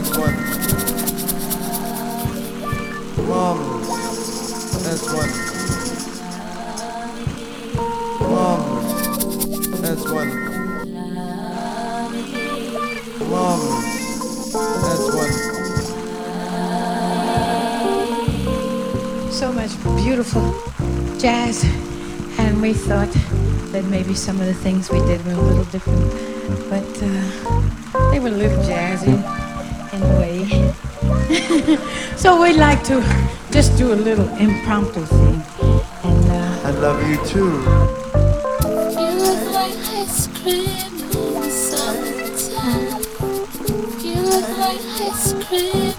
That's one. Marvelous. That's one. Marvelous. That's one. Marvelous. That's one. So much beautiful jazz, and we thought that maybe some of the things we did were a little different, but they were a little jazzy in a way. So we'd like to just do a little impromptu thing. And I love you too. You look like ice cream in the summertime. You look like ice cream.